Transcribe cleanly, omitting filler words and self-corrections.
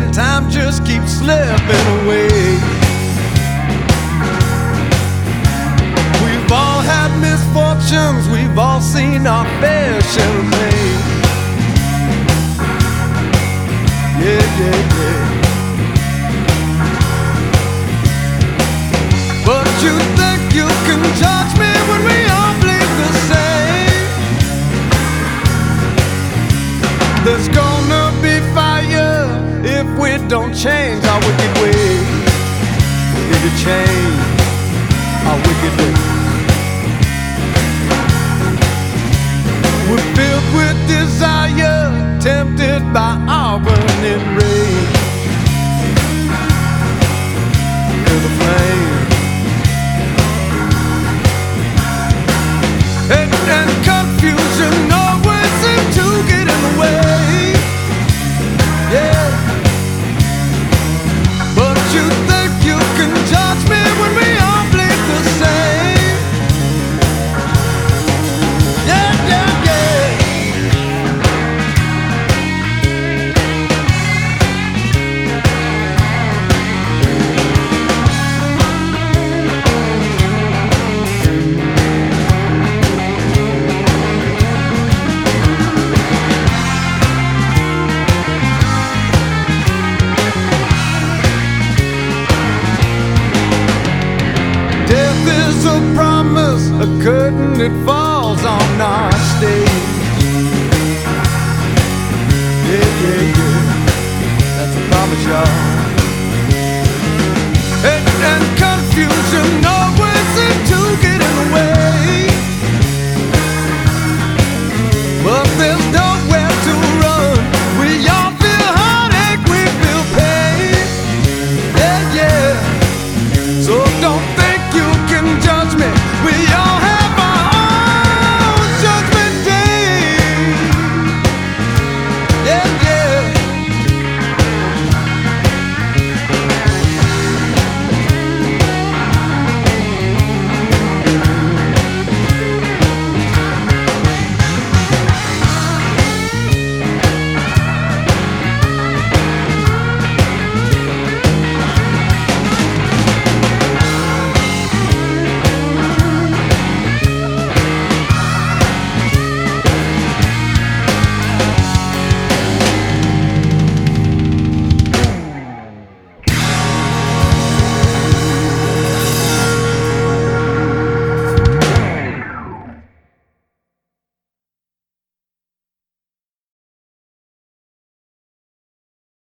and time just keeps slipping away. We've all had misfortunes, we've all seen our fair share of pain. Yeah, yeah, yeah. But you think you can judge me when we all bleed the same. There's gonna be fire if we don't change our wicked ways. We need to change our wicked ways. We're filled with desire, tempted by our burning rage. Feel the flame. And confusion always seems to get in the way. Yeah. But you think you can judge me when we all bleed the same. Yeah, yeah, yeah. Death is a promise, a curtain that falls on our stage. Yeah, yeah, yeah. That's a promise, y'all.